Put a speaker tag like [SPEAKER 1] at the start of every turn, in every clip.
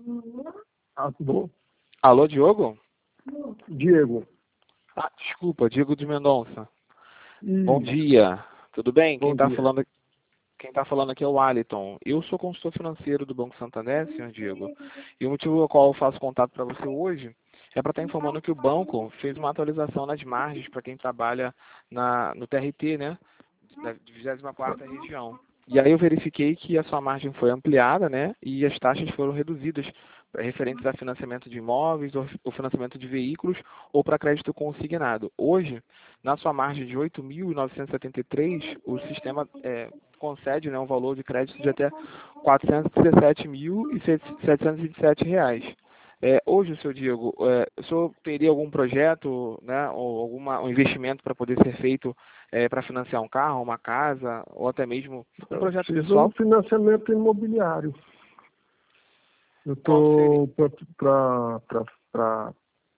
[SPEAKER 1] Alô?
[SPEAKER 2] Alô, Diogo?
[SPEAKER 1] Diego.
[SPEAKER 2] Ah, desculpa, Diego de Mendonça. Bom
[SPEAKER 1] Isso.
[SPEAKER 2] dia, tudo bem?
[SPEAKER 1] Bom dia.
[SPEAKER 2] Quem tá falando aqui é o Aliton. Eu sou consultor financeiro do Banco Santander, senhor Diego. E o motivo pelo qual eu faço contato para você hoje é para estar informando que o banco fez uma atualização nas margens para quem trabalha no TRT, né? Da 24ª região. E aí eu verifiquei que a sua margem foi ampliada, né? E as taxas foram reduzidas referentes a financiamento de imóveis, ou financiamento de veículos, ou para crédito consignado. Hoje, na sua margem de 8.973, o sistema concede, né, um valor de crédito de até R$ 417.727. Hoje, seu Diego, o senhor teria algum projeto, né, ou um investimento para poder ser feito para financiar um carro, uma casa, ou até mesmo um
[SPEAKER 1] Eu
[SPEAKER 2] projeto
[SPEAKER 1] preciso de um
[SPEAKER 2] pessoal?
[SPEAKER 1] financiamento imobiliário. Eu
[SPEAKER 2] Qual seria?
[SPEAKER 1] estou para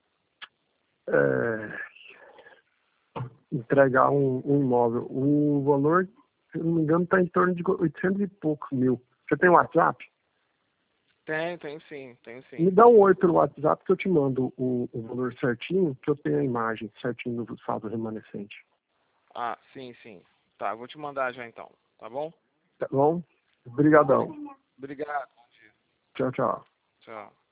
[SPEAKER 1] entregar um imóvel. O valor, se eu não me engano, está em torno de 800 e poucos mil. Você tem WhatsApp?
[SPEAKER 2] Tenho sim, tenho
[SPEAKER 1] Me
[SPEAKER 2] sim.
[SPEAKER 1] dá um oi pelo WhatsApp que eu te mando o valor certinho, que eu tenho a imagem certinho do saldo remanescente.
[SPEAKER 2] Ah, sim, sim. Tá, vou te mandar já então, tá bom?
[SPEAKER 1] Tá bom? Obrigadão.
[SPEAKER 2] Obrigado.
[SPEAKER 1] Tchau, tchau.
[SPEAKER 2] Tchau.